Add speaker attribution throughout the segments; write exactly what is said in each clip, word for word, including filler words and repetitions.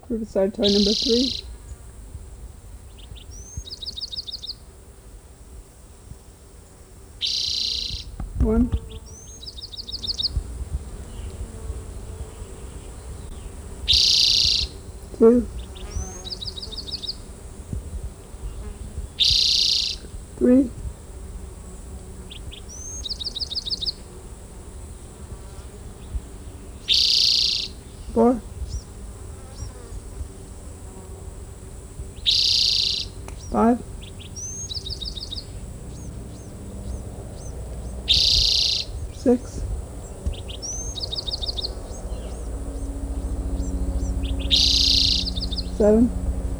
Speaker 1: Riverside toy number three. One. Two. Three. Four. Five. Six. Seven.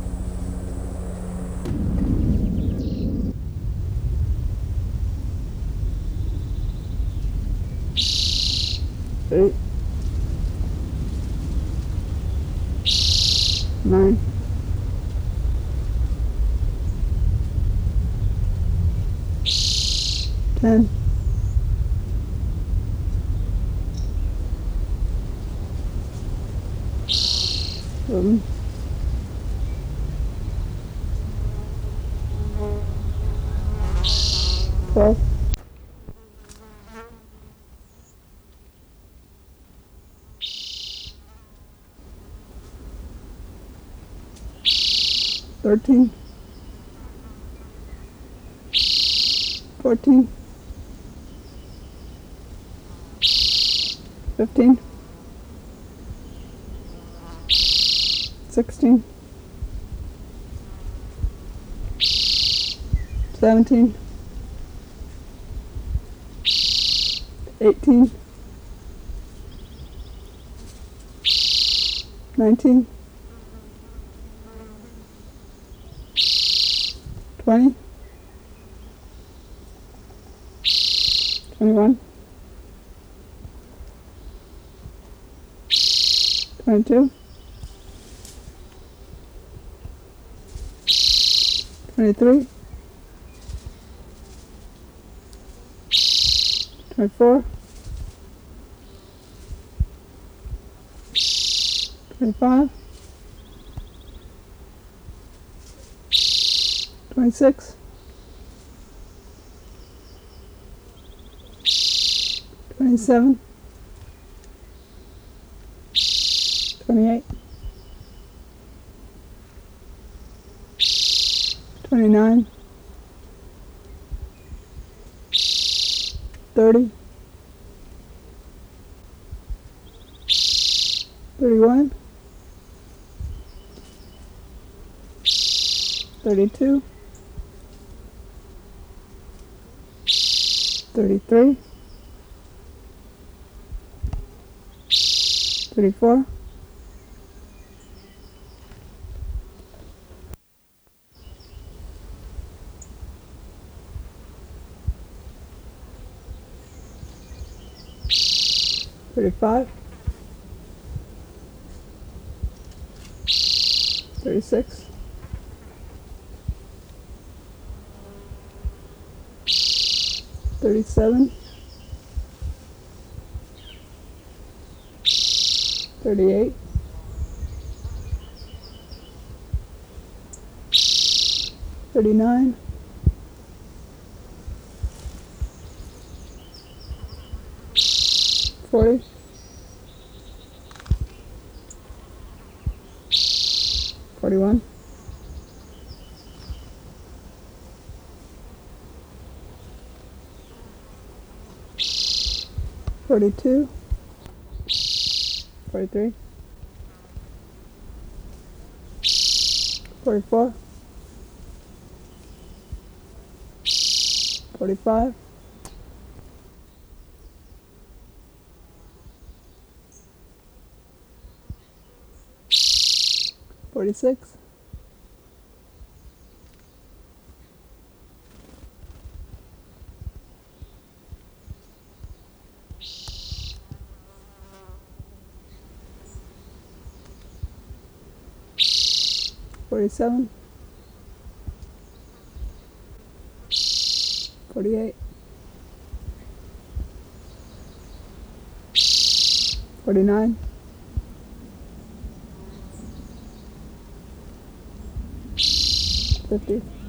Speaker 1: Eight. Nine. Ten. Eleven. Twelve. Thirteen. Fourteen. Fifteen. Sixteen. Seventeen. Eighteen. Nineteen. Twenty. Twenty-one. Twenty-two. Twenty-three. Twenty-four. Twenty-five. Twenty-six. Twenty-seven. Twenty-eight. Twenty-nine. Thirty. Thirty-one. Thirty-two. Thirty-three. Thirty-four. Thirty-five. Thirty-six. Thirty-seven. Thirty-eight. Thirty-nine. Forty. Forty-one. Forty-two. Forty-three. Forty-four. Forty-five. Forty-six. Forty-seven. Forty-eight. Forty-nine. fifty.